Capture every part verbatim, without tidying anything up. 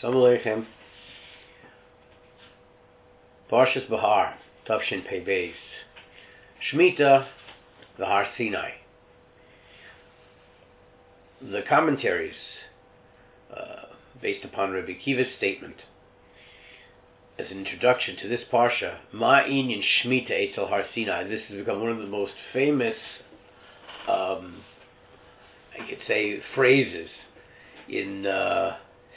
Assalamu alaikum. Parshas Bahar, Tavshin Pei Beis. Shemitah, the Har Sinai. The commentaries, uh, based upon Rabbi Akiva's statement, as an introduction to this parsha, Ma Inyan Shemitah Eitzel Har Sinai. This has become one of the most famous, um, I could say, phrases in uh,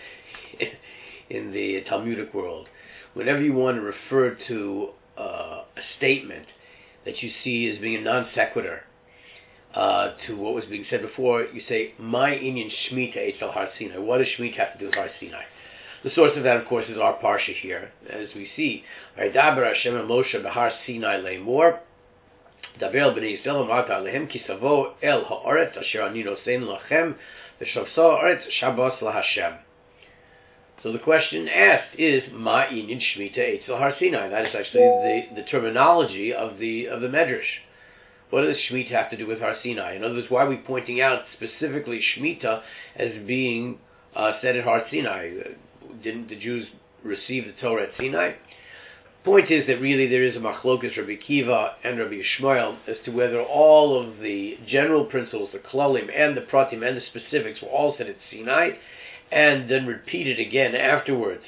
in the Talmudic world. Whenever you want to refer to uh, a statement that you see as being a non sequitur uh, to what was being said before, you say, "My inyan Shemitah Eitzel Har Sinai." What does Shemitah have to do with Har Sinai? The source of that, of course, is our parsha here, as we see. Vaydaber Hashem and Moshe b'Har Sinai le'mor, daber el bnei Yisrael amart alehem ki savo el ha'aretz asher ani nosein lachem v'shavsa ha'aretz shabbos laHashem. So the question asked is Ma inyan Shemitah Eitzel Har Sinai. That is actually the, the terminology of the of the Medrash. What does Shemitah have to do with Har Sinai? In other words, why are we pointing out specifically Shemitah as being uh, said at Har Sinai? Didn't the Jews receive the Torah at Sinai? Point is that really there is a machlokas Rabbi Akiva and Rabbi Yishmael as to whether all of the general principles, the klalim and the pratim and the specifics were all said at Sinai, and then repeated again afterwards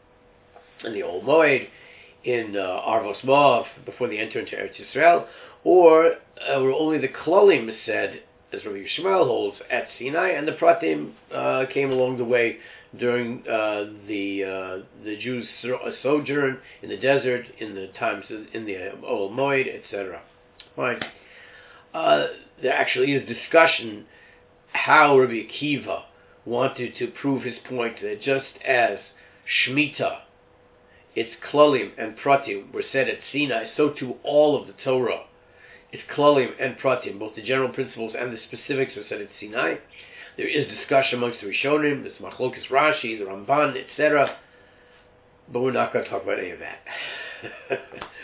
in the Old Moed, in uh, Arvos Moav, before they enter into Eretz Yisrael, or uh, were only the klalim said, as Rabbi Yishmael holds, at Sinai, and the pratim uh, came along the way during uh, the uh, the Jews' sojourn in the desert, in the times of, in the Old Moed, et cetera. Right. Uh, there actually is discussion how Rabbi Akiva wanted to prove his point that just as Shemitah, its klalim and pratim were said at Sinai, so too all of the Torah, its klalim and pratim, both the general principles and the specifics, were said at Sinai. There is discussion amongst the Rishonim, there's Machlokas Rashi, the Ramban, et cetera. But we're not going to talk about any of that.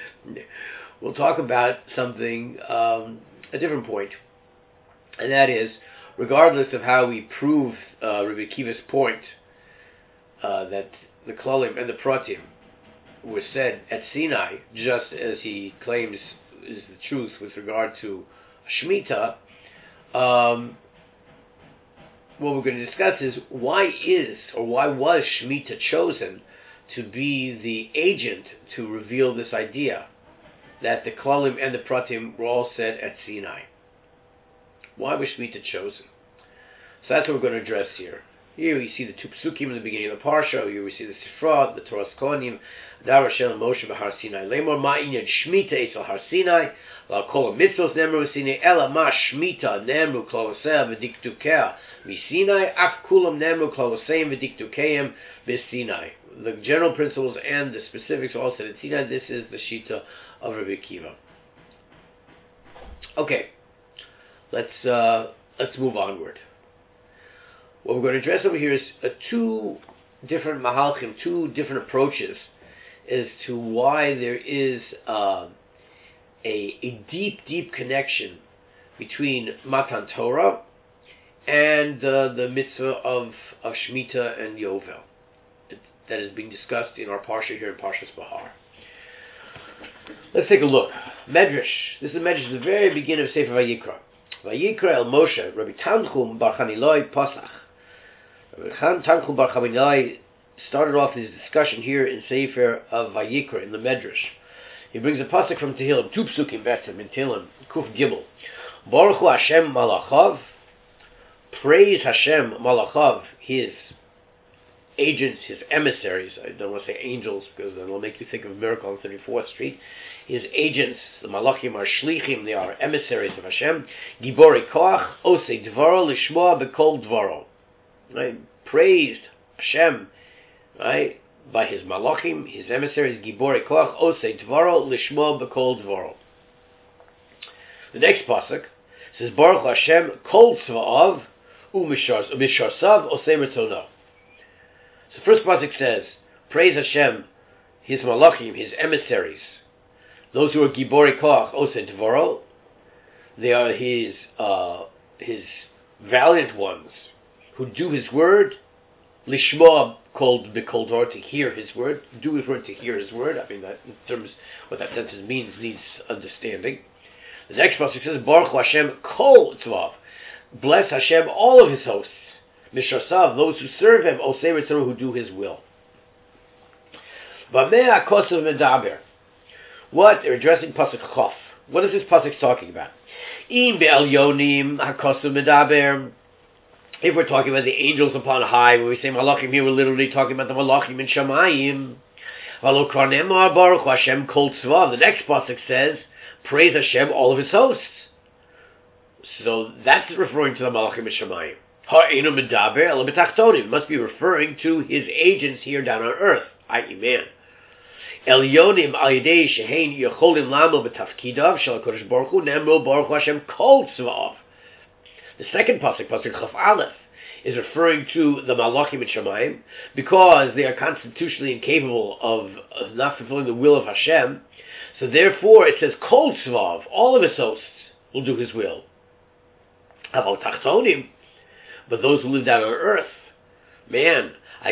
We'll talk about something, um, a different point, and that is, regardless of how we prove uh, Rabbi Akiva's point uh, that the klalim and the pratim were said at Sinai, just as he claims is the truth with regard to Shemitah, um, what we're going to discuss is why is, or why was Shemitah chosen to be the agent to reveal this idea that the klalim and the pratim were all said at Sinai. Why was Shemitah chosen? So that's what we're going to address here. Here we see the two psukim in the beginning of the parsha. Here we see the Sifra, the Torah's Kohanim. Dar Hashem Moshe b'Har Sinai lemor ma inyan Shemitah Eitzel Har Sinai la kol mitzvos nemru Sinai ela ma Shemitah nemru kloloseh v'diktukeh v'Sinai af kulam nemru kloloseim v'diktukeim v'Sinai. The general principles and the specifics are all said at Sinai. This is the shita of Rabbi Akiva. Okay, let's uh, let's move onward. What we're going to address over here is uh, two different mahalchim, two different approaches as to why there is uh, a, a deep, deep connection between Matan Torah and uh, the mitzvah of, of Shemitah and Yovel. It, that is being discussed in our parsha here in Parshas Bahar. Let's take a look. Medrash. This is Medrash at the very beginning of Sefer Vayikra. Vayikra el Moshe, Rabbi Tanchum bar Chaniloi Pasach. Rabbi Tanchum bar Chaniloi started off his discussion here in Sefer of Vayikra, in the Medrash. He brings a pasuk from Tehillim, two psukim betzim in Tehillim, Kuf Gimel. Baruch Hu Hashem Malachav, praise Hashem Malachav, his agents, his emissaries. I don't want to say angels because then it'll make you think of Miracle on thirty-fourth Street. His agents, the Malachim are shlichim, they are emissaries of Hashem. Gibori koach, osei dvaro, lishmoa bekol dvaro. Right? Praised Hashem, right, by his Malachim, his emissaries, Gibori koach, osei dvaro, lishmoa bekol dvaro. The next pasuk says, Baruch Hashem kol tzva'av u'misharsav osei retzono. So first pasuk says, praise Hashem, his Malachim, his emissaries, those who are Gibori Koach Osei Dvaro, they are his uh, his valiant ones who do his word Lishma called B'Kol Dvar, to hear his word, do his word, to hear his word. I mean, that in terms what that sentence means needs understanding. The next passage says, Baruch Hashem Kol Tzvav. Bless Hashem all of his hosts. Mishasav, those who serve him, Osei Ritzonu, who do his will. Bameh HaKosav Medaber. What? They're addressing Pasuk Chof. What is this Pasuk talking about? Im Be'elyonim HaKosav Medaber. If we're talking about the angels upon high, when we say Malachim here, we're literally talking about the Malachim in Shamayim. V'lo kvar ne'emar Baruch Hashem Kol Tzvav. The next Pasuk says, praise Hashem, all of his hosts. So that's referring to the Malachim in Shamayim. Ha'enu Medaber Elo B'tachtonim. Must be referring to his agents here down on earth, that is man. Elyonim al yedei shehein yecholim lamo b'tafkidav shel HaKadosh Baruch Hu nemro Baruch Hashem Kol Tzvav. The second pasuk, pasuk Chaf Aleph, is referring to the Malachim in Shamayim because they are constitutionally incapable of, of not fulfilling the will of Hashem. So therefore, it says Kol Tzvav, all of his hosts will do his will. About Tachtonim, but those who live down on earth, man. They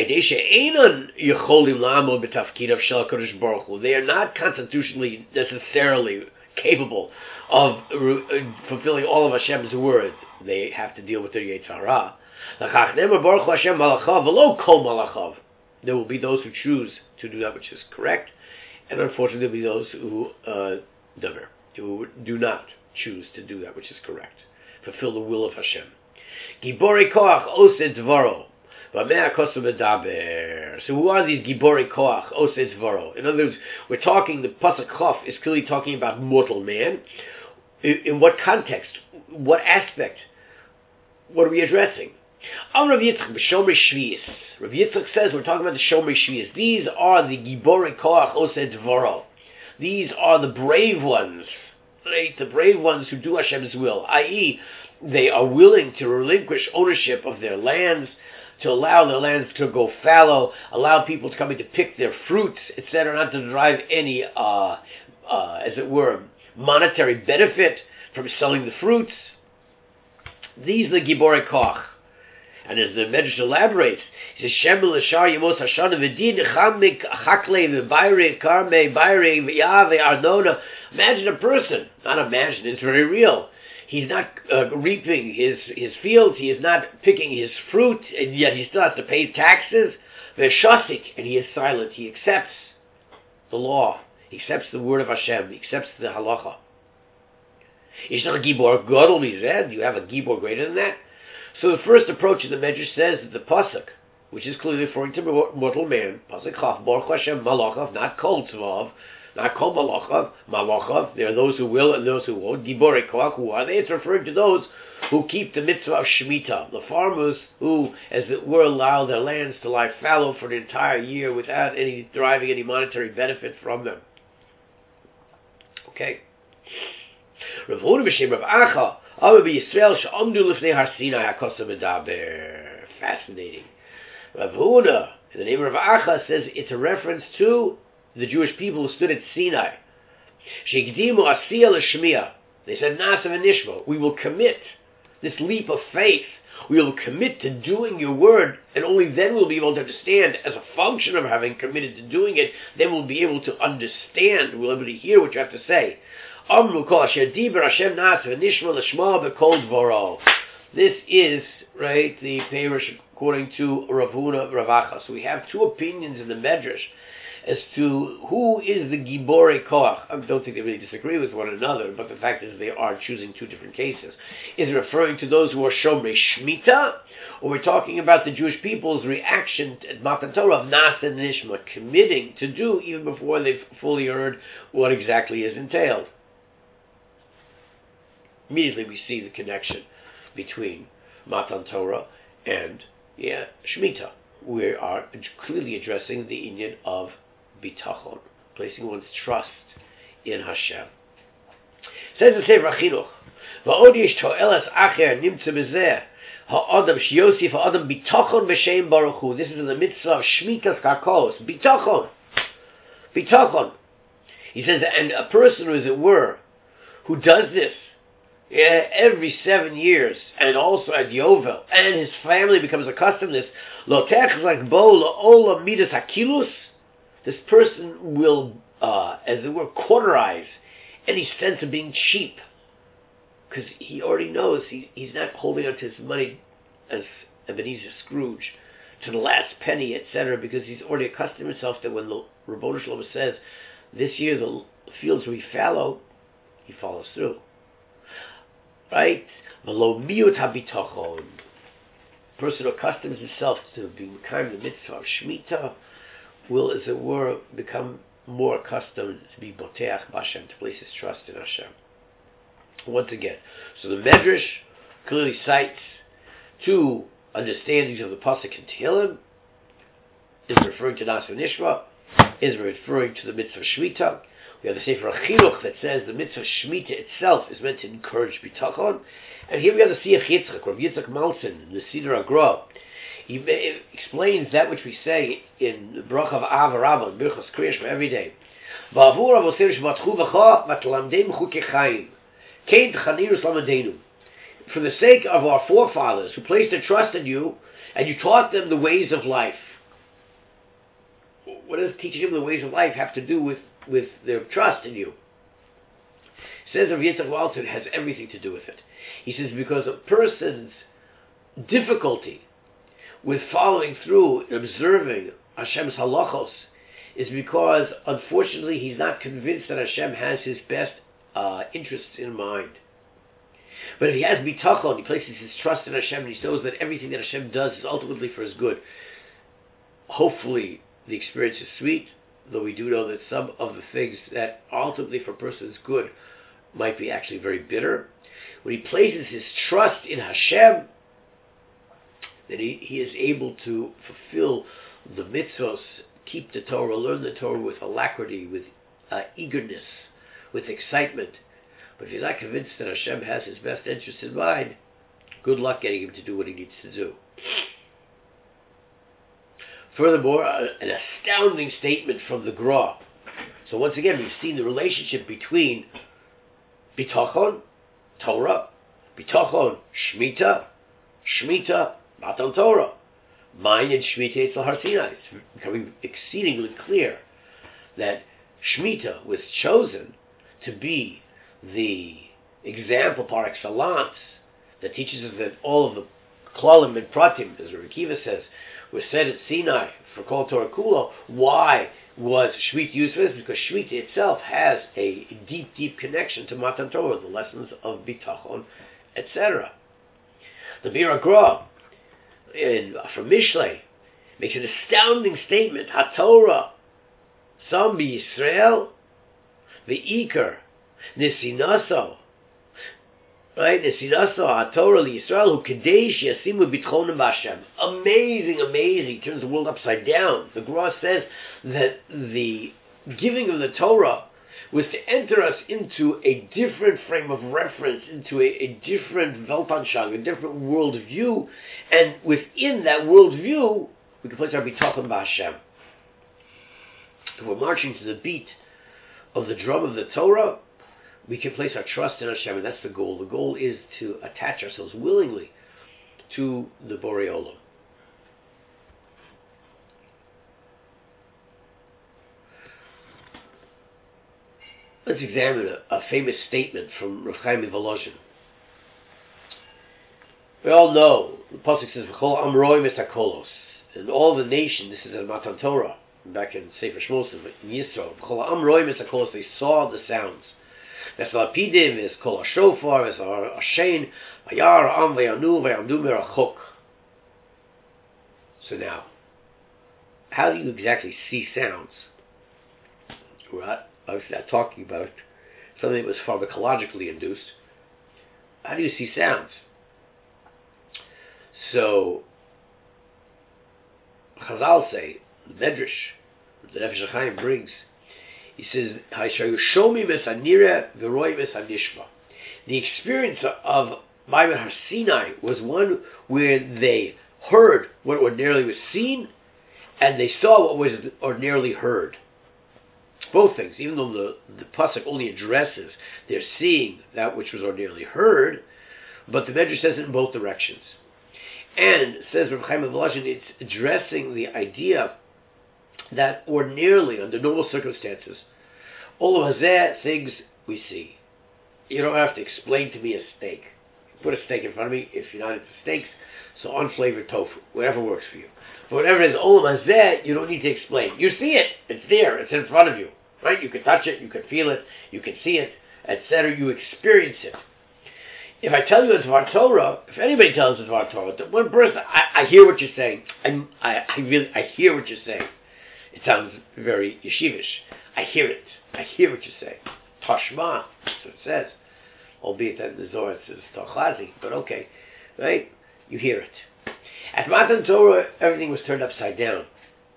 are not constitutionally necessarily capable of re- fulfilling all of Hashem's words. They have to deal with their Yetzer Hara. There will be those who choose to do that which is correct, and unfortunately there will be those who uh, who do not choose to do that which is correct, fulfill the will of Hashem. Gibori koach osed dvaro. So who are these Gibori Koach, Osei Zvaro? In other words, we're talking, the Pasuk Chof is clearly talking about mortal man. In, in what context? What aspect? What are we addressing? Am Rav Yitzchak b'Shomrei Shvius. Rav Yitzchak says we're talking about the Shomrei Shvius. These are the Gibori Koach, Osei Zvaro. These are the brave ones, right? The brave ones who do Hashem's will, that is, they are willing to relinquish ownership of their lands, to allow their lands to go fallow, allow people to come in to pick their fruits, et cetera, not to derive any, uh, uh, as it were, monetary benefit from selling the fruits. These are the Gibori Koach. And as the Medrash elaborates, he says, Shem l'shar yemos hashana v'din chamik chakle v'bayre karme bayre v'yave arnona. Imagine a person, not imagine, it's very real. He's not uh, reaping his, his fields, he is not picking his fruit, and yet he still has to pay taxes. V'shasik, and he is silent. He accepts the law. He accepts the word of Hashem. He accepts the halacha. He's not a gibor gadol mizeh. Do you have a gibor greater than that? So the first approach in the Medrash says that the pasuk, which is clearly referring to mortal man, pasuk chaf, Baruch Hashem malachav, not kol tzvav, not kol malachav, malachav. There are those who will and those who won't. Gibori koach, who are they? It's referring to those who keep the mitzvah of shemitah, the farmers who, as it were, allow their lands to lie fallow for an entire year without any deriving any monetary benefit from them. Okay. Rav Huna b'shem Rav Acha, Ava b'Yisrael she'amdu lifnei Har Sinai hakosav medaber. Fascinating. Rav Huna, in the name of Rav Acha, says it's a reference to the Jewish people who stood at Sinai. She'ikdimu asiyah l'shmiya. They said, Nasav and Nishma, we will commit this leap of faith. We will commit to doing your word, and only then we'll be able to understand, as a function of having committed to doing it, then we'll be able to understand, we'll be able to hear what you have to say. This is, right, the Peirush according to Rav Huna Rav Acha. So we have two opinions in the Medrash as to who is the Gibori Koach. I don't think they really disagree with one another, but the fact is they are choosing two different cases. Is it referring to those who are Shomrei Shemitah, or we're talking about the Jewish people's reaction at Matan Torah of Nasa and Nishma, committing to do even before they've fully heard what exactly is entailed? Immediately we see the connection between Matan Torah and yeah, Shemitah. We are clearly addressing the inyan of bitachon, placing one's trust in Hashem. Says the Sefer Chinuch, va'od yesh to'elas acher nimtze bezeh ha'adam sheyosif ha'adam bitachon b'shem Baruch Hu. This is in the mitzvah of Shmitas Karkos. Bitachon. Bitachon. He says, and a person, as it were, who does this, Yeah, every seven years, and also at Yovel, and his family becomes accustomed to this. Lotech like bo laola midas hakilus. This person will, uh, as it were, cauterize any sense of being cheap, because he already knows he, he's not holding on to his money as Ebenezer Scrooge to the last penny, et cetera, because he's already accustomed himself that when the Rabboni Shalom says, this year the fields will be fallow, he follows through. Right? V'lo miut habitachon. Person who accustoms himself to being kind of the mitzvah of Shemitah will, as it were, become more accustomed to be boteach b'Hashem, to place his trust in Hashem. Once again, so the Medrash clearly cites two understandings of the pasuk in Tehillim. Is referring to Nasa Nishma, is referring to the mitzvah Shemitah. We have the Sefer Chinuch that says the mitzvah Shemitah itself is meant to encourage bitachon. And here we have the Siach Yitzchak, Rav Yitzchak Malson, the Siddur Agra. He explains that which we say in the Bracha of Av Rabbah, in Birchas Kriyash for every day. Ba'avur avosim shbatchu v'cha matlamdeim chukei chaim. Kein tchanirus lamadenu. For the sake of our forefathers who placed their trust in you, and you taught them the ways of life. What does teaching them the ways of life have to do with, with their trust in you? He says Rav Yitzchak Walton has everything to do with it. He says because a person's difficulty with following through and observing Hashem's halachos is because, unfortunately, he's not convinced that Hashem has his best uh, interests in mind. But if he has bitachon, he places his trust in Hashem, and he knows that everything that Hashem does is ultimately for his good. Hopefully, the experience is sweet, though we do know that some of the things that are ultimately for a person's good might be actually very bitter. When he places his trust in Hashem, then he, he is able to fulfill the mitzvos, keep the Torah, learn the Torah with alacrity, with uh, eagerness, with excitement. But if he's not convinced that Hashem has his best interest in mind, good luck getting him to do what he needs to do. Furthermore, uh, an astounding statement from the Gra. So once again, we've seen the relationship between bitachon, Torah, bitachon, Shemitah, Shemitah, Matan Torah, mine and Shemitah Eitzel Har Sinai. It's becoming exceedingly clear that Shemitah was chosen to be the example par excellence that teaches us that all of the klalim and pratim, as Rabbi Akiva says, were said at Sinai for Kol Torah Kulo. Why was Shemitah used for this? Because Shemitah itself has a deep, deep connection to Matan Torah, the lessons of bitachon, et cetera. The Bir Agra in from Mishlei makes an astounding statement: HaTorah, some be Yisrael, the Iker, Nisinaso, right? Nisinaso HaTorah Yisrael who Kadesh Yasimu Bitchonim B'Hashem. Amazing, amazing. Turns the world upside down. The Gra says that the giving of the Torah was to enter us into a different frame of reference, into a, a different Weltanschauung, a different worldview, and within that worldview, we can place our bitachon b'Hashem. If we're marching to the beat of the drum of the Torah, we can place our trust in Hashem, and that's the goal. The goal is to attach ourselves willingly to the Borei Olam. Let's examine a, a famous statement from Rav Chaim Volozhin. We all know, the pasuk says, "V'chol am roim es hakolos," and all the nation, this is in Matan Torah, back in Sefer Shmos, in Yisro, "V'chol am roim es hakolos," they saw the sounds. V'esalapidim is kol hashofar, is hashen, v'yar am v'yanu v'yamdu merachok. So now, how do you exactly see sounds? Right? I was not talking about something that was pharmacologically induced. How do you see sounds? So, Chazal say, the Medrash, the Nefesh HaChaim brings, he says, the experience of Maimon Har Sinai was one where they heard what ordinarily was seen, and they saw what was ordinarily heard. Both things, even though the, the pasuk only addresses their seeing that which was ordinarily heard, but the Medrash says it in both directions. And, says Rav Chaim of Volozhin, it's addressing the idea that ordinarily, under normal circumstances, all of hazeh things we see. You don't have to explain to me a steak. Put a steak in front of me. If you're not into steaks, so unflavored tofu, whatever works for you. But whatever is olam hazeh, you don't need to explain. You see it. It's there. It's in front of you. Right? You can touch it. You can feel it. You can see it, et cetera. You experience it. If I tell you it's Dvar Torah, if anybody tells it's Dvar Torah, the one person, I, I hear what you're saying. I, I, I really, I hear what you're saying. It sounds very yeshivish. I hear it. I hear what you're saying. Tashma, that's what it says. Albeit that in the Zohar it says Tachazi, but okay. Right? You hear it. At Matan Torah, everything was turned upside down.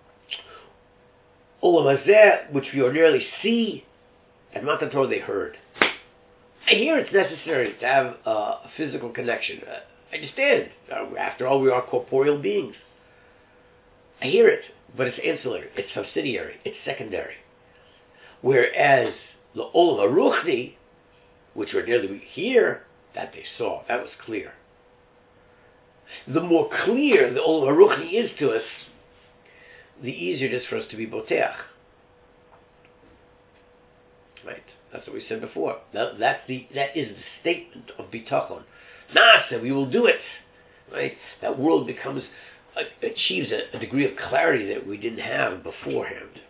Olam Hazeh, which we ordinarily see, at Matan Torah they heard. I hear it's necessary to have uh, a physical connection. Uh, I understand. Uh, after all, we are corporeal beings. I hear it, but it's ancillary. It's subsidiary. It's secondary. Whereas the Olam HaRuchni, which ordinarily we hear, that they saw. That was clear. The more clear the Olam HaRuchni is to us, the easier it is for us to be boteach. Right? That's what we said before. That, that's the, that is the statement of bitachon. Nasa, we will do it. Right? That world becomes, uh, achieves a, a degree of clarity that we didn't have beforehand.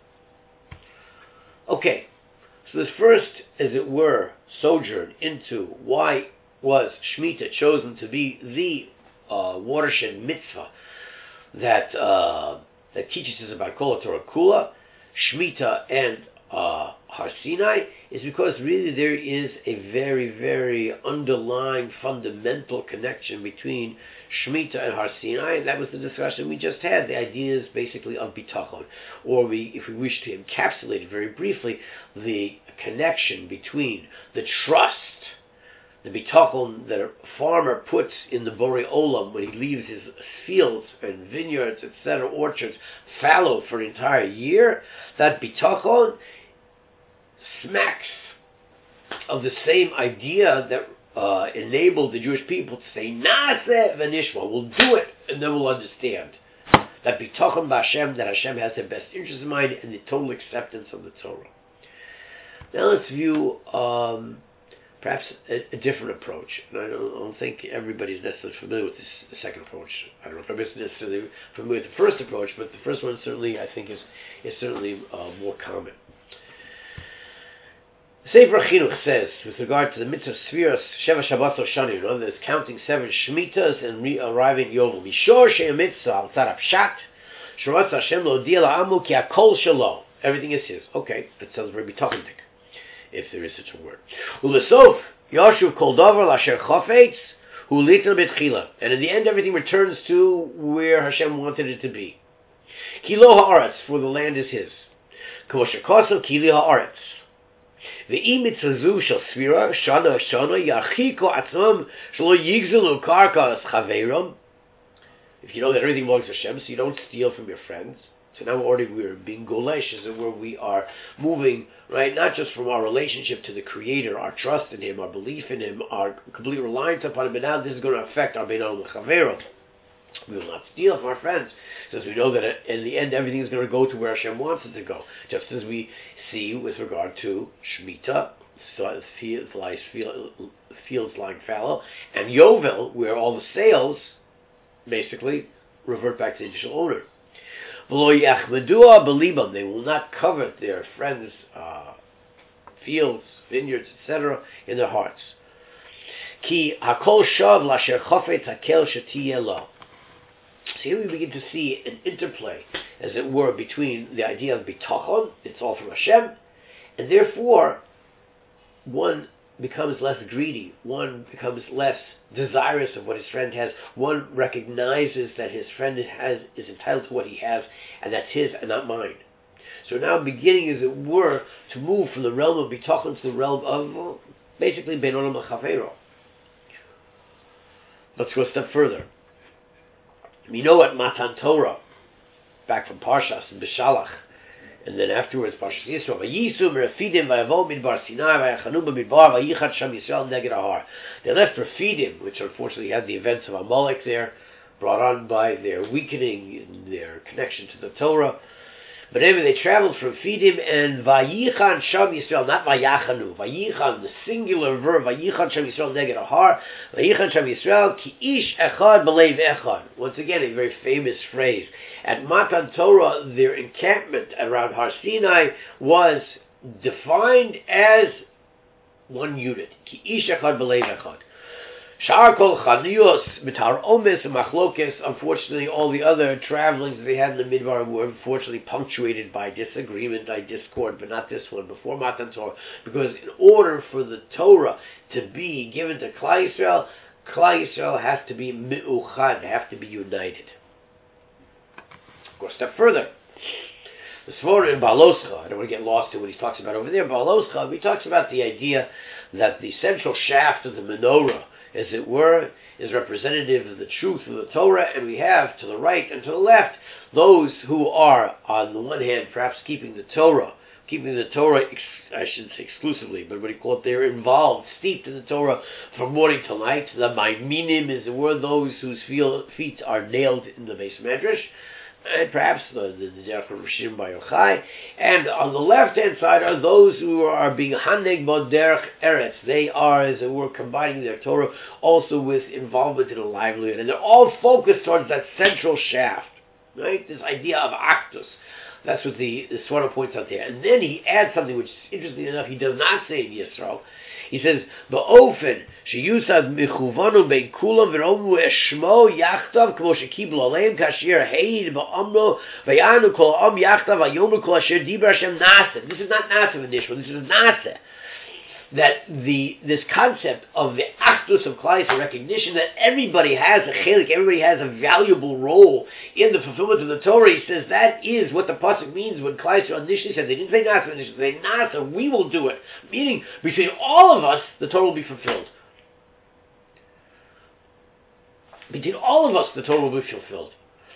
Okay, so this first, as it were, sojourn into why was Shemitah chosen to be the uh, watershed mitzvah that uh, that teaches us about Kol Torah Kula, Shemitah and uh, Har Sinai, is because really there is a very, very underlying fundamental connection between Shemitah and Har Sinai, and that was the discussion we just had. The ideas basically of bitachon, or we, if we wish to encapsulate it very briefly, the connection between the trust, the bitachon that a farmer puts in the Borei Olam when he leaves his fields and vineyards, et cetera, orchards, fallow for an entire year. That bitachon smacks of the same idea that uh, enabled the Jewish people to say, Naaseh v'nishma, we'll do it, and then we'll understand. That bitachon b'Hashem, that Hashem has their best interest in mind, and the total acceptance of the Torah. Now let's view um, perhaps a, a different approach. And I don't, I don't think everybody is necessarily familiar with this the second approach. I don't know if everybody's necessarily familiar with the first approach, but the first one certainly, I think, is, is certainly uh, more common. Sefer Chinuch says, with regard to the mitzvah Sfiras Sheva Shabbat Shani, you know, there's counting seven Shmitas and re- arriving Yovel. Mishor Shei Mitzvah Al Tzad Pshat, Shorotz Hashem Lo Dia La'amu Ki Hakol Shelo. Everything is his. Okay, that sounds very bitokendik, if there is such a word. Ulesof Yashuv Kol Davar Lasher Chafetz Hu Litel Betchila, and in the end, everything returns to where Hashem wanted it to be. Ki Lo Haaretz, for the land is his. K'mo Shekoso Ki Li Haaretz. Ve'im mitzazu shel sfira shana shana yachiko atzam shelo yigzelu karka as chaveram. If you know that everything belongs to Hashem, so you don't steal from your friends. So now already we're being golesh, as it were, we are moving, right, not just from our relationship to the Creator, our trust in Him, our belief in Him, our complete reliance upon Him, but now this is going to affect our beinah l'chaveram. We will not steal from our friends, since we know that in the end everything is going to go to where Hashem wants it to go. Just as we see with regard to Shemitah, fields, fields lying fallow, and Yovel, where all the sales basically revert back to the initial owner. They will not covet their friends' uh, fields, vineyards, et cetera, in their hearts. Ki hakol shav lasher chafetz hakel shetiyeh lo. So here we begin to see an interplay, as it were, between the idea of bitachon, it's all from Hashem, and therefore one becomes less greedy, one becomes less desirous of what his friend has, one recognizes that his friend has is entitled to what he has, and that's his and not mine. So now beginning, as it were, to move from the realm of bitachon to the realm of, well, basically, bein olam l'chaveiro. Let's go a step further. We know at Matan Torah, back from Parshas and Bishalach, And then afterwards, Parshas Yisro, Vayisu Merafidim Vayavo Midbar Sinai Vayachanu B'Midbar Vayichat Sham Yisrael Neged Ahar. They left Refidim, which unfortunately had the events of Amalek there, brought on by their weakening in their connection to the Torah. But anyway, they traveled from Fidim and Vayichan Sham Yisrael, not Vayachanu. Vayichan, the singular verb, Vayichan Sham Yisrael Neged Ahar. Vayichan Sham Yisrael Ki Ish Echad B'Leiv Echad. Once again, a very famous phrase. At Matan Torah, their encampment around Har Sinai was defined as one unit. Ki Ish Echad B'Leiv Echad. Shar kol chaniyos mitar omes and machlokes. Unfortunately, all the other travelings that they had in the Midbar were unfortunately punctuated by disagreement, by discord, but not this one, before Matan Torah. Because in order for the Torah to be given to Klal Yisrael, Klal Yisrael has to be mi'uchad, have to be united. Go a step further. The Sforah in Baloscha, I don't want to get lost in what he talks about over there. Baloscha, he talks about the idea that the central shaft of the menorah, as it were, is representative of the truth of the Torah, and we have to the right and to the left those who are, on the one hand, perhaps keeping the Torah, keeping the Torah, I shouldn't say exclusively, but what do you call it, they're involved, steeped in the Torah from morning till night. The Maiminim, as it were, those whose feet are nailed in the Beis Medrash, and perhaps the the Derech of Rishim Bar Yochai. And on the left-hand side are those who are being Haneg Bod Derech Eretz. They are, as it were, combining their Torah also with involvement in a livelihood. And they're all focused towards that central shaft, right? This idea of Actus. That's what the, the Sforah points out there. And then he adds something which, interesting enough, he does not say in Yisro. He says, "Ba'ofen sheyusad michuvanu bein kulam v'romu eshmo yachtav k'mo shekiblu aleim kasher heid ba'amno v'yanu kol am yachtav v'yomu kol asher dibra Hashem naseh." This is not naseh in Nishma. This is naseh. That the this concept of the achdus of Klal Yisrael, recognition that everybody has a chelik, everybody has a valuable role in the fulfillment of the Torah. He says that is what the pasuk means when Klal Yisrael initially said, they didn't say nasa initially, they said nasa, we will do it. Meaning, between all of us, the Torah will be fulfilled. Between all of us, the Torah will be fulfilled.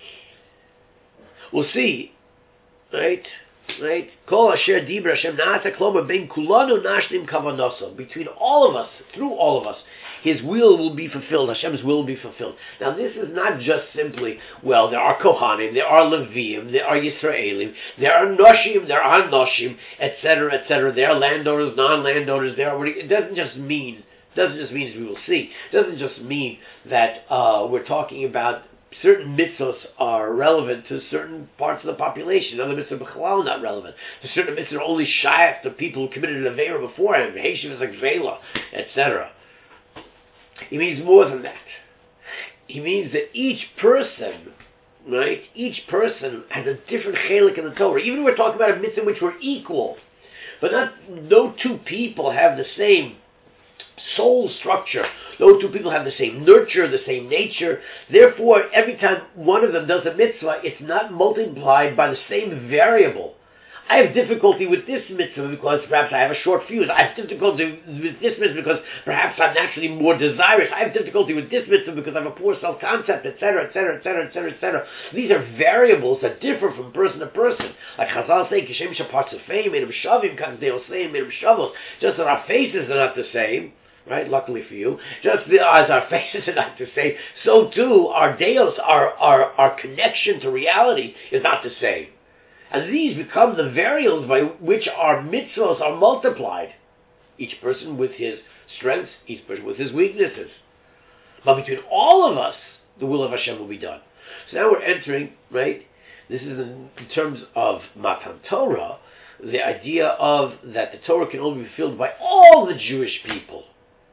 We'll see, right? Right? Kol asher dibra Hashem na'asa kloma bein kulanu nashlim kavanoso. Between all of us, through all of us, His will will be fulfilled. Hashem's will will be fulfilled. Now, this is not just simply, well, there are Kohanim, there are Leviim, there are Yisraelim, there are Noshim, there are Noshim, et cetera, et cetera. There are landowners, non-landowners. There are. It doesn't just mean. Doesn't just mean, as we will see. It doesn't just mean that uh, we're talking about certain mitzvahs are relevant to certain parts of the population. Other mitzvahs are not relevant. To certain mitzvahs are only shaykh to people who committed an avera beforehand. Heishiv is like vela, et cetera. He means more than that. He means that each person, right, each person has a different chelik in the Torah. Even if we're talking about a mitzvah in which we're equal, but not no two people have the same soul structure. No two people have the same nurture, the same nature. Therefore, every time one of them does a mitzvah, it's not multiplied by the same variable. I have difficulty with this mitzvah because perhaps I have a short fuse. I have difficulty with this mitzvah because perhaps I'm naturally more desirous. I have difficulty with this mitzvah because I have a poor self-concept, et cetera, et cetera, et cetera, et cetera, et cetera. These are variables that differ from person to person. Like Chazal say, Kishem Shapatzufei, made of Shavim, Kazdeo say, made of Shavos. Just that our faces are not the same. Right, luckily for you, just as our faces are not the same, so too our deos, our, our, our connection to reality is not the same. And these become the variables by which our mitzvahs are multiplied. Each person with his strengths, each person with his weaknesses. But between all of us, the will of Hashem will be done. So now we're entering, right, this is in, in terms of Matan Torah, the idea of that the Torah can only be fulfilled by all the Jewish people.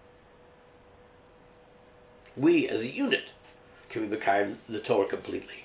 We, as a unit, can we become the Torah completely.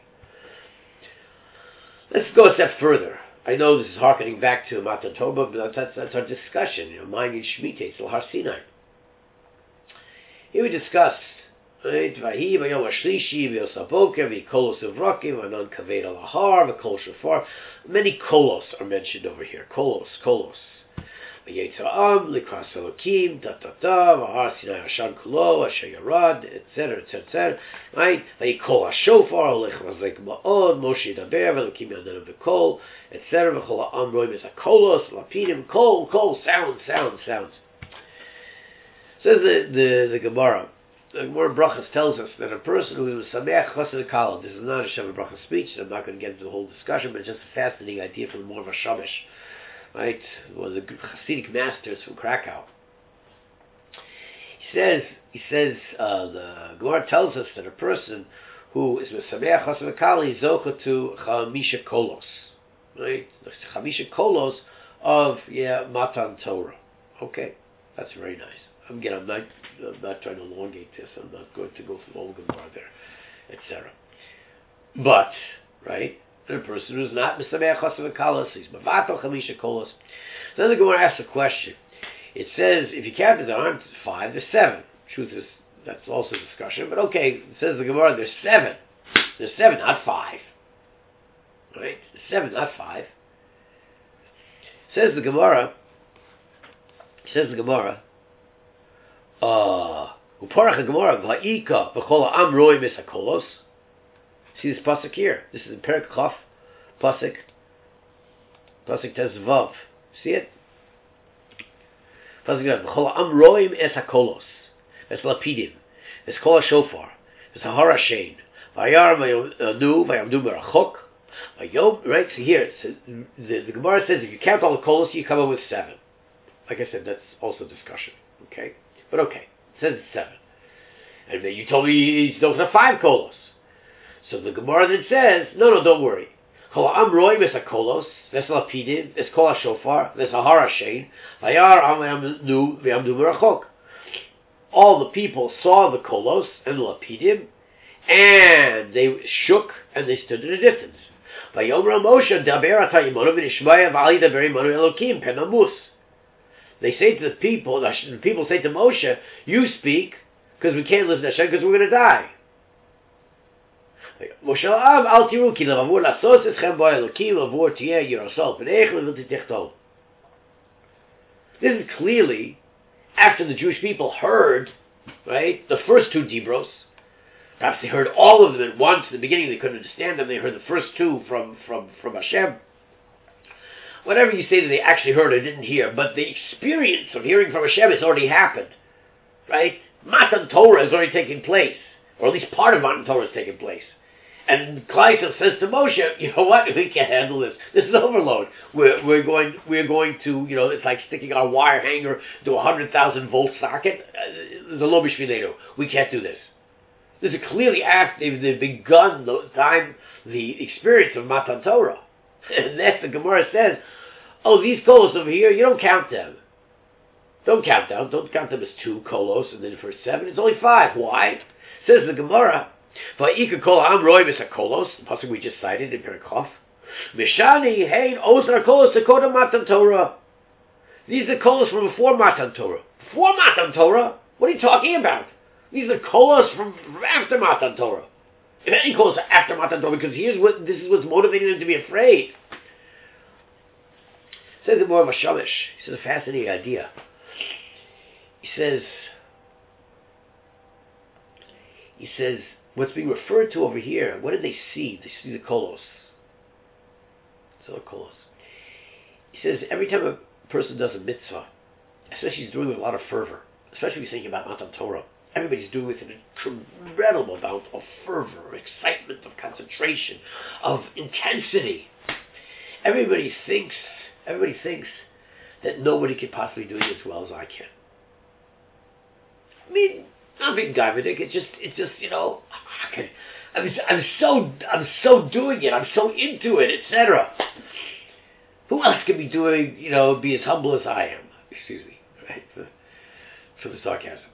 Let's go a step further. I know this is harkening back to Matan Torah, but that's, that's our discussion. You know, Ma'ayin Shemitah, Tzil Har Sinai. Here we discuss, right? Vahi v'yom hashlishi v'yos haboker v'kolos uvrakim v'anon kaved al har v'kol shofar. Many kolos are mentioned over here. Kolos, kolos. V'yetza'am likras Elokim, da da da, v'har Sinai Hashan kulo, asher yarad, et cetera, et cetera, et cetera. Right? V'yikol hashofar, olech v'zek ma'od, Moshe yidaber, v'Elokim yadenu v'kol, et cetera. V'chol ha'am roim es hakolos, lapidim, kol, kol, sound, sound, sounds. Says the the the Gemara. The Gemara Brachas tells us that a person who is sameach chassid kala. This is not a Shem Brachas speech. I'm not going to get into the whole discussion, but it's just a fascinating idea from more of a Shamish. Right, one of the Hasidic masters from Krakow. He says, he says, uh, the Gemara tells us that a person who is Mesameach Chassid Kala is zocha to Chamisha Kolos, right? The Chamisha Kolos of yeah Matan Torah. Okay, that's very nice. Again, I'm not, I'm not trying to elongate this. I'm not going to go through the whole Gemara there, et cetera. But right. And a person who's not Mesameach Chassid Kala, so he's Mavatal Chamisha Kolos. Then the Gemara asks a question. It says, if you count it on five, there's seven. Truth is, that's also a discussion, but okay, it says the Gemara, there's seven. There's seven, not five. Right? There's seven, not five. Says the Gemara, says the Gemara, uh, Uparach Gemara, V'ha'ika, V'chol ha'am roim es hakolos. See this pasuk here. This is in Perek Chaf, pasuk, pasuk Tez Vav. See it? Pasuk Vav. V'chol ha'am roim es hakolos. Es lapidim. Es kol ha'shofar. Es ha'har ha'shein. V'ayar v'yamdu v'yamdu merachok. V'yom. Right. So here, so the, the Gemara says if you count all the kolos, you come up with seven. Like I said, that's also discussion. Okay, but okay, it says it's seven. And then you told me those are five kolos. So the Gemara then says, no, no, don't worry. Kol ha'am roim es hakolos, ves lapidim, es kol ha'shofar, ves ha'har ha'shein, v'ayar am v'yamdu v'yamdu merachok. All the people saw the kolos and the lapidim, and they shook and they stood at a distance. V'yomer Moshe daber ata imanu v'nishmaya v'ali daber imanu Elokim pen amus. They say to the people, the people say to Moshe, you speak because we can't listen to Hashem because we're going to die. This is clearly after the Jewish people heard, right, the first two Dibros. Perhaps they heard all of them at once. In the beginning they couldn't understand them. They heard the first two from, from, from Hashem. Whatever you say that they actually heard or didn't hear, but the experience of hearing from Hashem has already happened. Right? Matan Torah has already taken place. Or at least part of Matan Torah has taken place. And Klal says to Moshe, you know what? We can't handle this. This is overload. We're, we're going we're going to, you know, it's like sticking our wire hanger to a one hundred thousand volt socket. Uh, the lo b'shvilenu. We can't do this. This is clearly after they've, they've begun the time, the experience of Matan Torah. And that's the Gemara says, oh, these kolos over here, you don't count them. Don't count them. Don't count them as two kolos and then for seven. It's only five. Why? Says the Gemara, Va'ika kol ha'am roim es hakolos, the pasuk we just cited in Perek Chaf. Mishani hein osar kolos sekoda Matan Torah. These are kolos from before Matan Torah. Before Matan Torah? What are you talking about? These are kolos from, from after Matan Torah. If any kolos are after Matan Torah, because here's what this is what's motivating them to be afraid. Says it more of a shamish. He says a fascinating idea. He says. He says. What's being referred to over here, what did they see? They see the kolos. So the kolos. He says every time a person does a mitzvah, especially he's doing it with a lot of fervor, especially if he's thinking about Matan Torah, everybody's doing it with an incredible amount of fervor, excitement, of concentration, of intensity. Everybody thinks, everybody thinks that nobody can possibly do it as well as I can. I mean, I'm being Gaivadik. It's just, it's just, you know, I can, I'm, I'm so, I'm so doing it. I'm so into it, et cetera. Who else can be doing, you know, be as humble as I am? Excuse me, right? For, for the sarcasm.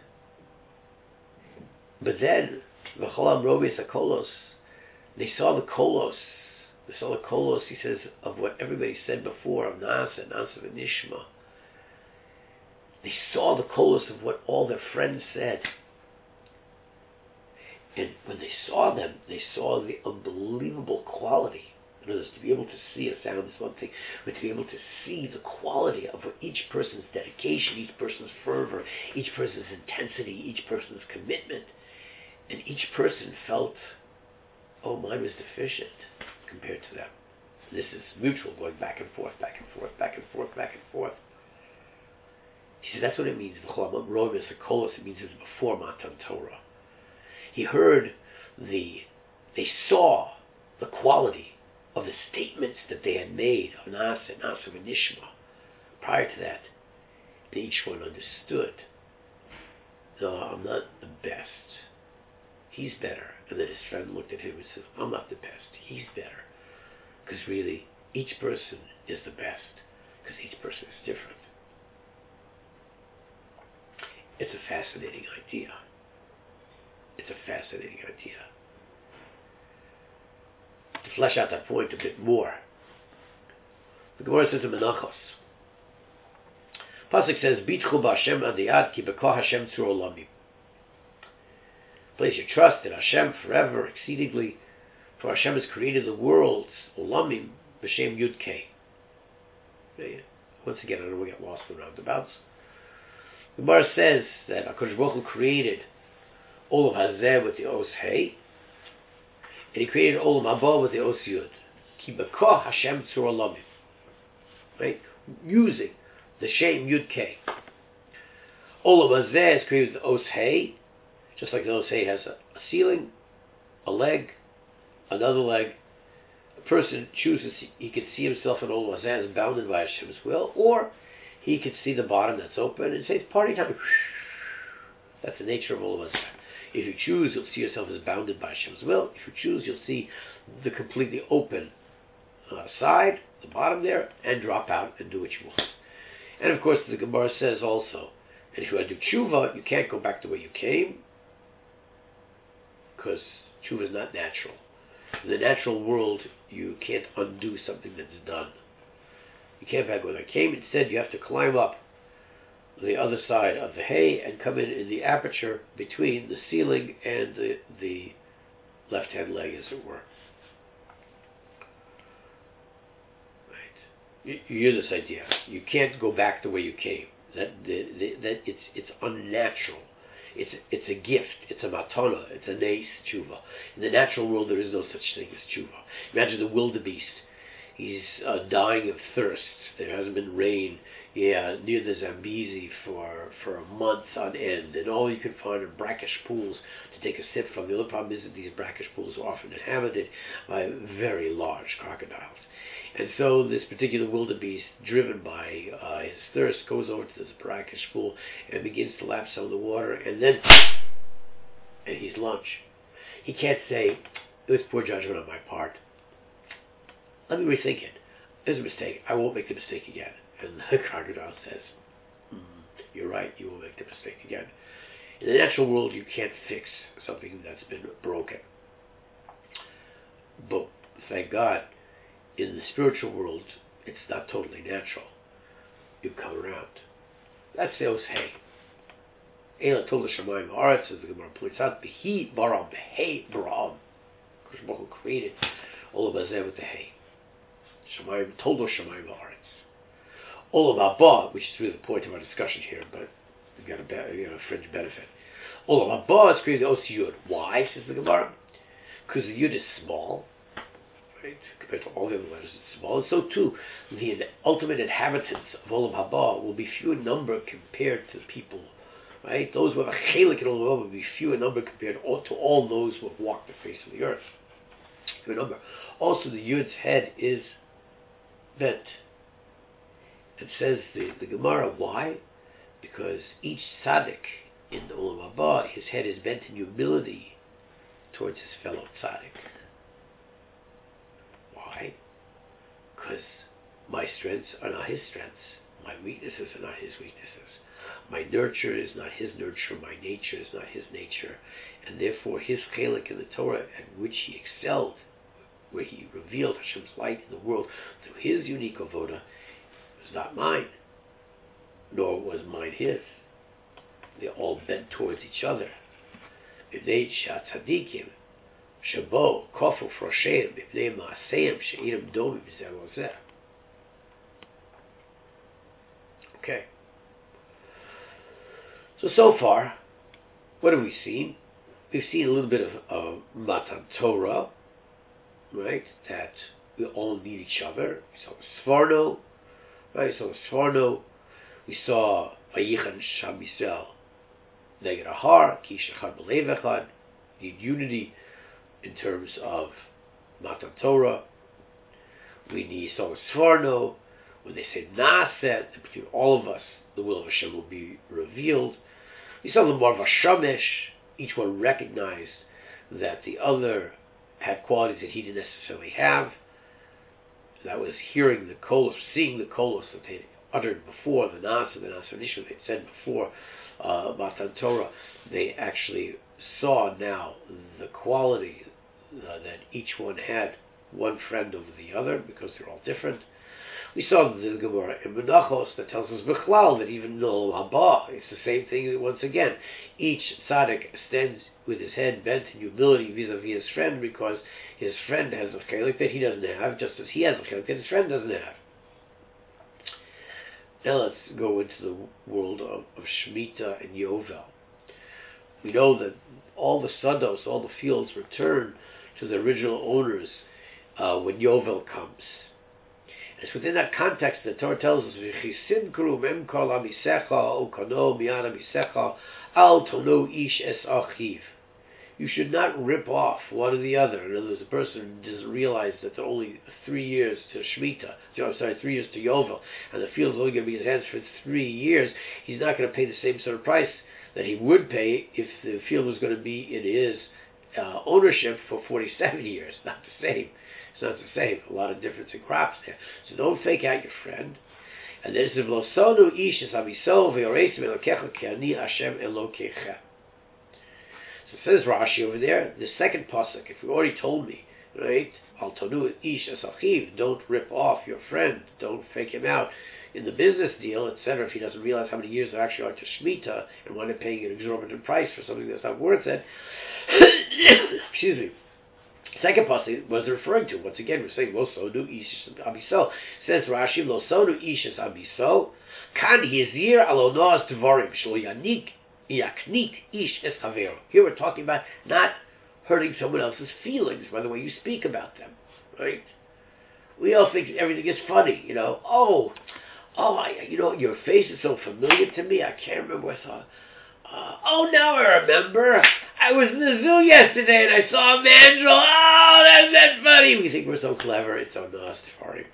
But then, v'cholam robis hakolos, they saw the kolos. They saw the kolos. He says of what everybody said before of Nasa, Nasa v'Nishma. They saw the kolos of what all their friends said. And when they saw them, they saw the unbelievable quality In other words, to be able to see a sound is one thing, but to be able to see the quality of each person's dedication, each person's fervor, each person's intensity, each person's commitment, and each person felt, oh, mine was deficient compared to them. This is mutual, going back and forth, back and forth, back and forth, back and forth. He said that's what it means. It means it's before Matan Torah. He heard the, they saw the quality of the statements that they had made of Nasa, Nasa, and Nishma. Prior to that, they each one understood, no, I'm not the best. He's better. And then his friend looked at him and said, I'm not the best. He's better. Because really, each person is the best. Because each person is different. It's a fascinating idea. It's a fascinating idea. To flesh out that point a bit more, the Gemara says in Menachos, Pasuk says, Bitchu b'Hashem adiyad ki b'koh Hashem tzur olamim. Place your trust in Hashem forever, exceedingly, for Hashem has created the worlds, olamim, b'shem yud kei. Once again, I don't want to get lost in roundabouts. The Gemara says that HaKadosh Baruch Hu created Olam Hazeh with the Os Hey, and He created Olam Haba with the Os Yud. Ki b'koh Hashem tzur olamim. Right? Using the Shem Yud Kei. Olam Hazeh is created with the Os Hey, just like the Os Hey has a, a ceiling, a leg, another leg. A person chooses, he could see himself in Olam Hazeh as bounded by Hashem's will, or he could see the bottom that's open and say, it's party time. That's the nature of Olam Hazeh. If you choose, you'll see yourself as bounded by Hashem's will. If you choose, you'll see the completely open uh, side, the bottom there, and drop out and do what you want. And of course, the Gemara says also, and if you want to do tshuva, you can't go back the way you came, because tshuva is not natural. In the natural world, you can't undo something that's done. You can't back where I came. Instead, you have to climb up the other side of the hay and come in in the aperture between the ceiling and the, the left-hand leg, as it were. Right? You, you hear this idea. You can't go back the way you came. That, the, the, that it's it's unnatural. It's it's a gift. It's a matana. It's a neis tshuva. In the natural world, there is no such thing as tshuva. Imagine the wildebeest. He's uh, dying of thirst. There hasn't been rain, yeah, near the Zambezi for for a month on end, and all you can find are brackish pools to take a sip from. The other problem is that these brackish pools are often inhabited by very large crocodiles. And so this particular wildebeest, driven by uh, his thirst, goes over to this brackish pool and begins to lap some of the water, and then, and he's lunch. He can't say, it was poor judgment on my part. Let me rethink it. There's a mistake. I won't make the mistake again. And the crocodile says, mm, you're right, you will make the mistake again. In the natural world, you can't fix something that's been broken. But thank God, in the spiritual world, it's not totally natural. You come around. That's the Os Hey. Eila told the Shemayim Haaretz, as the Gemara points out, Behi Baram, Behei Baram. Kosh Baruch Hu created all of us there with the hay. Shemayim told the Shemayim Haaretz. Olam Haba, which is really the point of our discussion here, but we've got a, be- you know, a fringe benefit. Olam Haba is created the Os Yud. Why, says the Gemara? Because the Yud is small. Right? Compared to all the other letters, it's small. And so too, the ultimate inhabitants of Olam Haba will be few in number compared to people. Right? Those who have a chelik in Olam Haba will be few in number compared to all those who have walked the face of the earth. Few in number. Also, the Yud's head is bent. It says the, the Gemara, why? Because each tzaddik in the Olam Haba, his head is bent in humility towards his fellow tzaddik. Why? Because my strengths are not his strengths. My weaknesses are not his weaknesses. My nurture is not his nurture. My nature is not his nature. And therefore his chelik in the Torah, at which he excelled, where he revealed Hashem's light in the world through his unique avoda, was not mine, nor was mine his. They all bent towards each other. V'nei she'atzadikim Shabo, Kofu, Frosheim, Ibnei Maaseim, She'idam Domim, Zeh. Okay. So, so far, what have we seen? We've seen a little bit of uh, Matan Torah, right? That we all need each other. We saw Sforno, right? We saw Sforno. We saw Vayichan Sham Yisrael Neged Ahar, Ki Shechad B'Lev Echad. Need unity in terms of Matan Torah. We need saw Sforno. When they say Naaset, between all of us, the will of Hashem will be revealed. We saw the Mar Vashamesh. Each one recognized that the other had qualities that he didn't necessarily have. That was hearing the kolos, seeing the kolos that they uttered before, the Nas and the Nas Nishma they said before uh, Matan Torah. They actually saw now the quality uh, that each one had, one friend over the other, because they're all different. We saw the Gemara in Menachos that tells us Bechlal that even no Haba, it's the same thing once again. Each tzaddik stands with his head bent in humility vis-a-vis his friend because his friend has a chelik that he doesn't have, just as he has a chelik that his friend doesn't have. Now let's go into the world of, of Shemitah and Yovel. We know that all the sados, all the fields return to the original owners uh, when Yovel comes. It's within that context that the Torah tells us, you should not rip off one or the other. In other words, the person doesn't realize that there are only three years to Shemitah, I'm sorry, three years to Yovel, and the field's only going to be in his hands for three years. He's not going to pay the same sort of price that he would pay if the field was going to be in his uh, ownership for forty-seven years. Not the same. It's not the same. A lot of difference in crops there. So don't fake out your friend. And then it says, "V'losonu ish es amiso v'yoreisim elokecha ki ani Hashem Elokecha." So it says Rashi over there, the second pasuk. If you already told me, right? Al tonu ish es achiv. Don't rip off your friend. Don't fake him out in the business deal, et cetera. If he doesn't realize how many years there actually are to Shemitah and wind up paying an exorbitant price for something that's not worth it. Excuse me. Second pasuk was referring to, once again, we're saying, Lo sodu ish abiso. Says Rashi, Lo sodu ish es abiso, kan yizir alonos dvarim, shlo yanik, yaknik ish es havero. Here we're talking about not hurting someone else's feelings by the way you speak about them, right? We all think everything is funny, you know. Oh, oh, I, you know, your face is so familiar to me, I can't remember what I saw. Uh, oh, now I remember. I was in the zoo yesterday and I saw a mandrill. Oh, that's that funny. We think we're so clever. It's so nasty.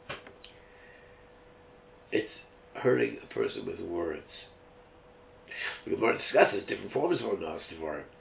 It's hurting a person with words. We can discuss different forms of nasty.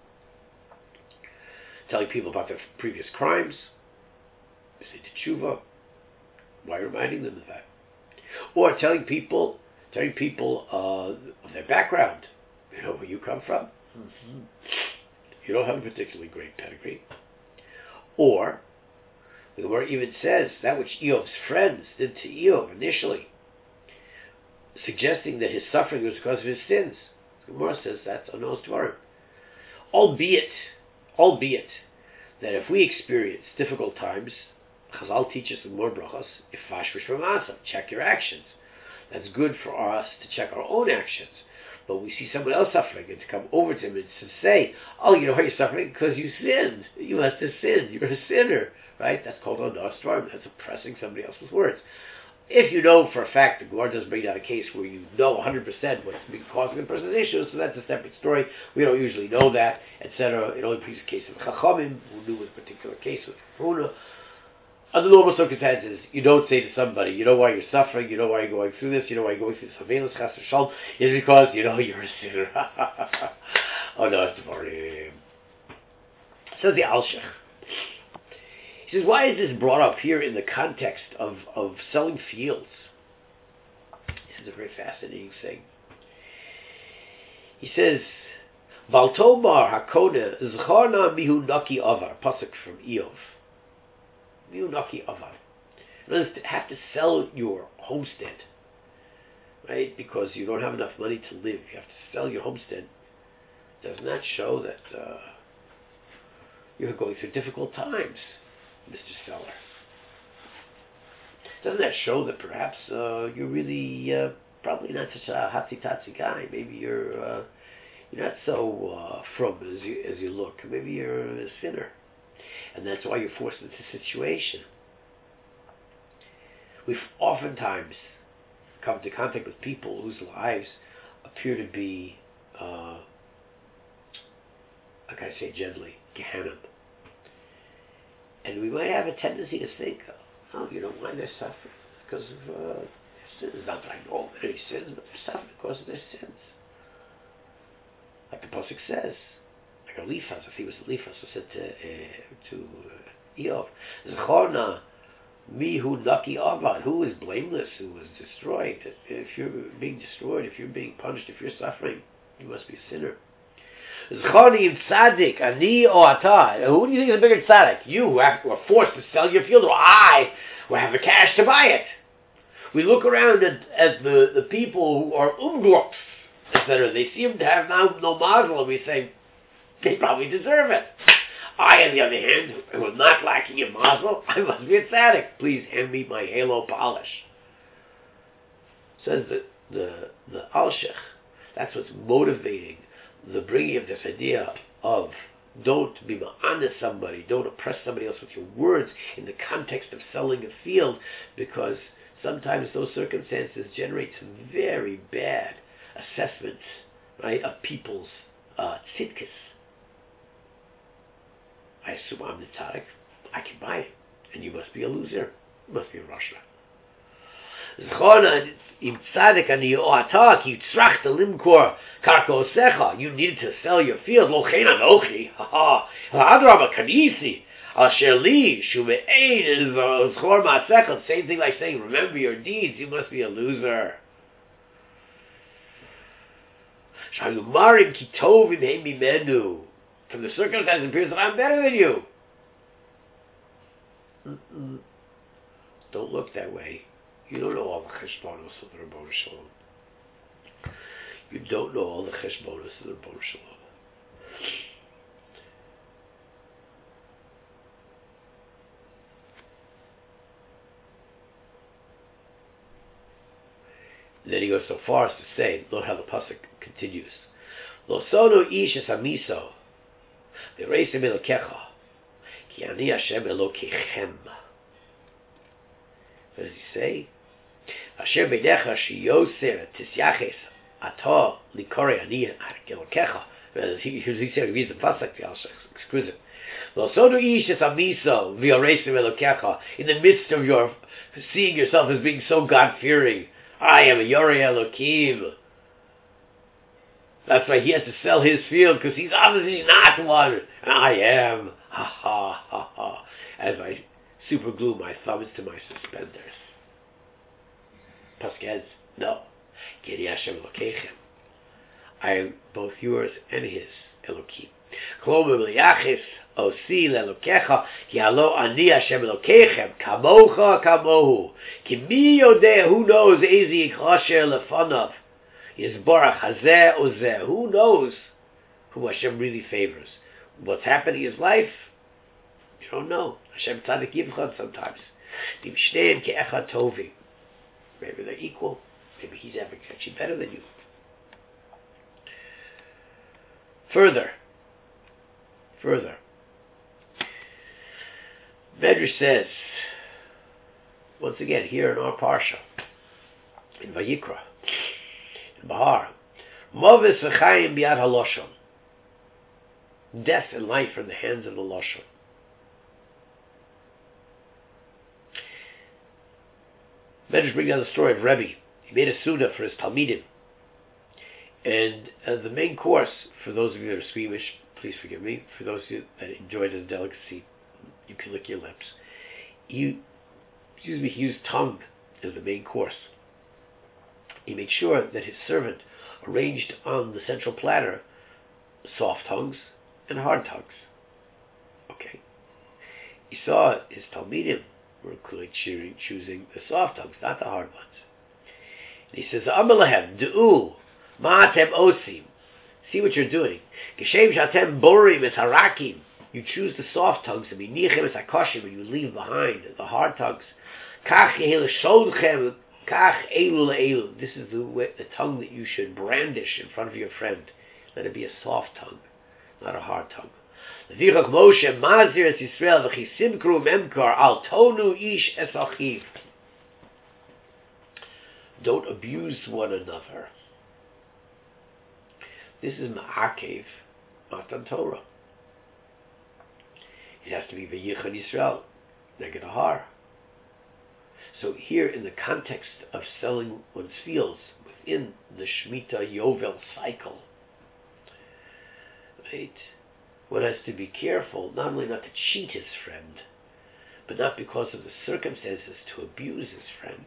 Telling people about their previous crimes. They say teshuva. Why reminding them of that? Or telling people, telling people uh, of their background. You know where you come from? Mm-hmm. You don't have a particularly great pedigree. Or, the Gemara even says, that which Eov's friends did to Eov initially, suggesting that his suffering was because of his sins. The Gemara says that's a nos dvarim. Albeit, albeit, that if we experience difficult times, Chazal teaches in more brachas, if fashvish v'masa, check your actions. That's good for us to check our own actions. But we see someone else suffering, and to come over to him and to say, oh, you know why you're suffering? Because you sinned. You must have sinned. You're a sinner. Right? That's called a nos dvarim. That's oppressing somebody else's words. If you know for a fact, the Gemara doesn't bring down a case where you know one hundred percent what's been causing the person's issues, so that's a separate story. We don't usually know that, et cetera. It only brings a case of Chachamim, who knew a particular case with Huna. Under normal circumstances, you don't say to somebody, you know why you're suffering, you know why you're going through this, you know why you're going through this surveillance, chas v'shalom, is because you know you're a sinner. Oh no, it's boring. Says the Alshich. He says, why is this brought up here in the context of, of selling fields? This is a very fascinating thing. He says, Valtomar hakona zcharna mihu naki avar, pasuk from Eov. Mihu naki avar. In other words, to have to sell your homestead, right? Because you don't have enough money to live. You have to sell your homestead. Does not show that uh, You're going through difficult times, Mister Seller. Doesn't that show that perhaps uh, you're really uh, probably not such a hatsy-tatsy guy? Maybe you're uh, you're not so uh, from as you as you look. Maybe you're a sinner, and that's why you're forced into this situation. We've oftentimes come into contact with people whose lives appear to be, uh, like I say gently, Gehenna. And we might have a tendency to think, oh, you know why they're suffering? Because of uh, their sins. Not that I know of any sins, but they're suffering because of their sins. Like the Pasuk says, like Eliphaz, I think it was Eliphaz who said to, uh, to uh, Eov, Zchorna, me who naki avad, who is blameless, who is destroyed. If you're being destroyed, if you're being punished, if you're suffering, you must be a sinner. Zchoni tzaddik, ani o ata. Who do you think is a bigger tzaddik? You who are forced to sell your field, or I who have the cash to buy it. We look around at, at the, the people who are umgloks, et cetera. They seem to have now no mazel, and we think they probably deserve it. I, on the other hand, who am not lacking in mazel, I must be a tzaddik. Please hand me my halo polish. Says the the the Alshich. That's what's motivating the bringing of this idea of don't be ma'ana somebody, don't oppress somebody else with your words in the context of selling a field, because sometimes those circumstances generate some very bad assessments, right, of people's uh, tzidkis. I assume I'm the tzaddik, I can buy it, and you must be a loser, you must be a rasha. Zchona im tzaddik ani oata ki tzrachta limkor karko osecha. You needed to sell your field. Lo chen anochi. Ha ha. Hadraba kanisi. Asher li shume'ein zchor ma'asecha. Same thing like saying, remember your deeds. You must be a loser. Shayumarim ki tovim heim mimenu. From the circumstances, it appears that I'm better than you. Mm-mm. Don't look that way. You don't know all the cheshbonos of the Ribono Shel Olam. You don't know all the cheshbonos of the Ribono Shel Olam. And then he goes so far as to say, look how the pasuk continues. Lo sono ish es amiso, v'reisim elokecha, ki ani Hashem elokechem. What does he say? Asher beinecha sheyoser tisyaches ato likore ani elokecha. He said, he reads the pasuk, exquisite. Lo sono ish es amiso, v'reisim elokecha. In the midst of your seeing yourself as being so God-fearing, I am a Yorei Elokim. That's why he has to sell his field, because he's obviously not one. And I am. Ha ha ha ha. As I superglue my thumbs to my suspenders. Pasquez, no. Kiri Hashem Elokechem. I am both yours and his, Elokim. Klomer Meliachis Osi Lelokecha Ki Halo Ani Hashem Elokechem Kamocha Kamohu Ki Mi Yodeh, who knows Ezi Yichasher Lefanav Yizbarach Hazeh Ozeh, who knows who Hashem really favors. What's happening in his life, you don't know. Hashem Tzadik Yivchad sometimes. Dim Shneim Ke'echad Tovi. Maybe they're equal. Maybe he's actually better than you. Further, further, Medrash says, once again, here in our Parsha, in Vayikra, in Bahar, Moves v'chayim biyad haloshon. Death and life are in the hands of the Lashon. Medrash brings down the story of Rebbe. He made a Suda for his Talmidim. And uh, the main course, for those of you that are squeamish, please forgive me, for those of you that enjoyed his delicacy, you can lick your lips. He, excuse me, he used tongue as the main course. He made sure that his servant arranged on the central platter soft tongues and hard tongues. Okay. He saw his Talmidim were clearly choosing the soft tongues, not the hard ones. And he says, Amalahem, Du'u, Ma'atem Osim. See what you're doing. Geshem Shatem Borim es Harakim. You choose the soft tongues, and when you leave behind the hard tongues. This is the, way, the tongue that you should brandish in front of your friend. Let it be a soft tongue, not a hard tongue. Don't abuse one another. This is ma'akev, matan Torah. It has to be v'yichad Yisrael, neged har. So here, in the context of selling one's fields within the Shemitah Yovel cycle, right, one has to be careful, not only not to cheat his friend, but not because of the circumstances to abuse his friend.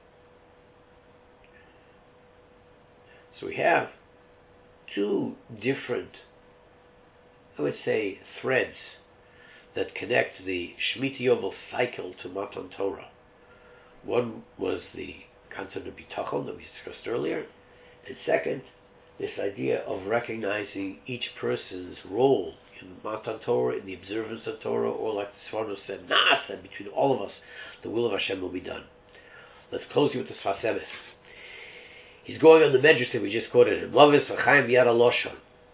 So we have two different, I would say, threads that connect the Shemitah Yovel cycle to Matan Torah. One was the concept of bitachon that we discussed earlier, and second, this idea of recognizing each person's role in Matan Torah, in the observance of Torah, or like the Sforno said, Naasa, between all of us, the will of Hashem will be done. Let's close you with the Sfas Emes. He's going on the medrash that we just quoted him. Lavis v'chaim v'yad aloshon.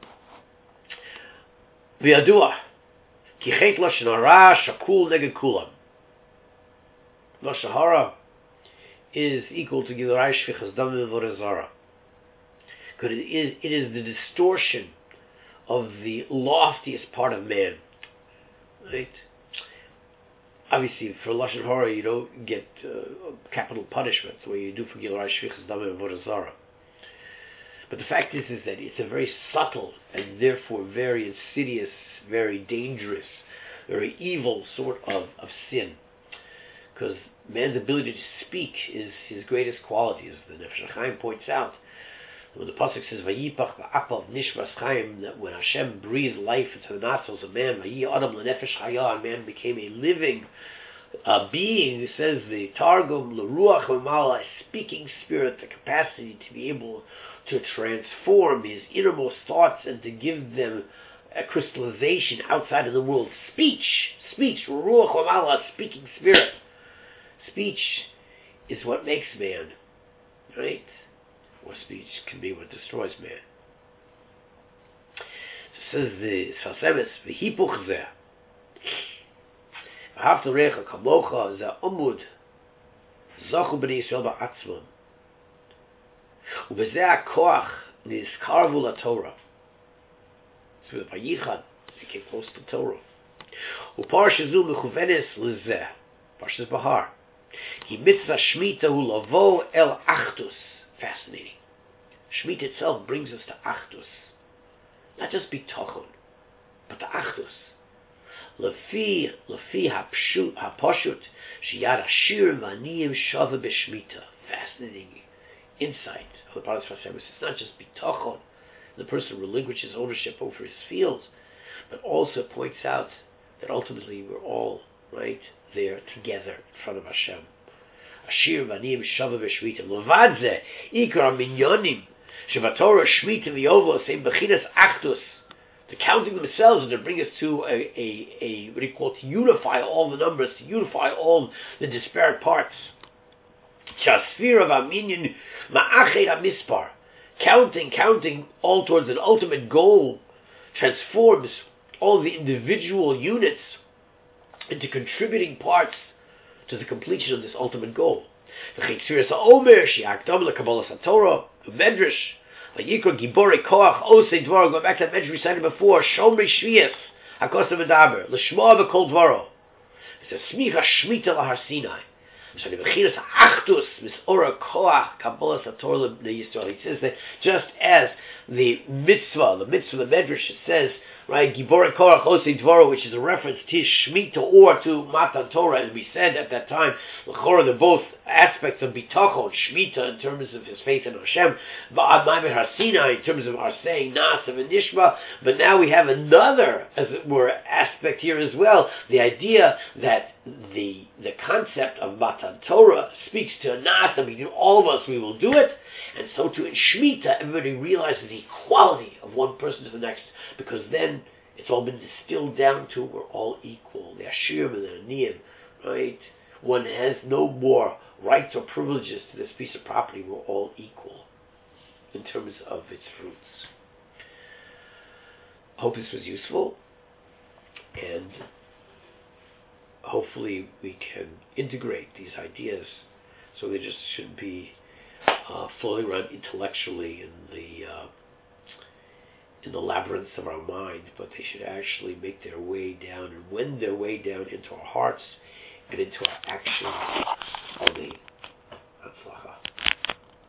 V'yadua, ki chet lashon hara shakul neged kulam. Lashon hara is equal to Gilurai Shvichas Damim Avodah Zarah. Because it is, it is the distortion of the loftiest part of man. Right? Obviously, for Lashon Hara, you don't get uh, capital punishment the way you do for Gilurai Shvichas Damim Avodah Zarah. But the fact is, is that it's a very subtle and therefore very insidious, very dangerous, very evil sort of, of sin. Because man's ability to speak is his greatest quality, as the Nefesh HaChaim points out. When the pasuk says, "Vayipach va'apav nishmas chaim," that when Hashem breathed life into the nostrils of man, "Vayi adam lenefesh chaya," and man became a living uh, being. It says the Targum, "L'ruach v'mala," a speaking spirit, the capacity to be able to transform his innermost thoughts and to give them a crystallization outside of the world. Speech, speech, "L'ruach v'mala," speaking spirit. Speech is what makes man, right? Or speech can be what destroys man. So says the Sfas Emes, v'hipuch zeh. V'havta recha kamocha zeh omud zachu b'nei Yisrael ba'atzmam. U'bezeh ha'koach nizkarvu la'Torah. So the Vayichad, they came close to Torah. U'parsha zu mechuvenes l'zeh. Parshas Bahar. Ki mitzvah Shemitah hu lavo el achdus. Fascinating. Shemitah itself brings us to achdus. Not just bitachon, but to achdus. Lefi, lefi hapshut, haposhut, sheyad ashir v'aniyim shava b'Shemitah. Fascinating insight of the Parshas Sfas Emes. It's not just bitachon, the person relinquishes ownership over his fields, but also points out that ultimately we're all, right, there together in front of Hashem. Ashir v'aniyim shava b'Shemitah. Levad zeh, ikar minyonim, shevatorah Shemitah v'yovel, same bechinas achdus. To counting themselves and to bring us to a, a, a, what do you call it, to unify all the numbers, to unify all the disparate parts. Chasfir of Aminyan ma'ached ha'mispar. Counting, counting all towards an ultimate goal transforms all the individual units into contributing parts to the completion of this ultimate goal. V'chitziras ha'omer she'akdam l'kabbalas ha'torah u'medrash v'yikra gibore koach osei dvaro. Go back to that medrash we cited before. Shomri shvius hakosav medaber l'shmoa b'kol dvaro. It's a smicha shmita lahar Sinai. So the bechinas ha'achdus misora koach kabbalas ha'torah l'bnei Yisrael. He says that just as the mitzvah, the mitzvah, the medrash, it says, right, Gibore Korach Osei Dvaro, which is a reference to Shemitah or to Matan Torah, and we said at that time, l'chora, they're both aspects of bitachon, Shemitah in terms of his faith in Hashem, Ba'ad Ma'ameh Har Sinai in terms of our saying Naasa v'Nishma, but now we have another, as it were, aspect here as well, the idea that the the concept of Matan Torah speaks to Naasa, between all of us we will do it, and so too in Shemitah, everybody realizes the equality of one person to the next, because then It's all been distilled down to we're all equal. The Ashirim and the Aniyim, right? One has no more rights or privileges to this piece of property. We're all equal in terms of its fruits. I hope this was useful, and hopefully we can integrate these ideas so they just shouldn't be uh, floating around intellectually in the uh, in the labyrinths of our mind, but they should actually make their way down and wend their way down into our hearts and into our actions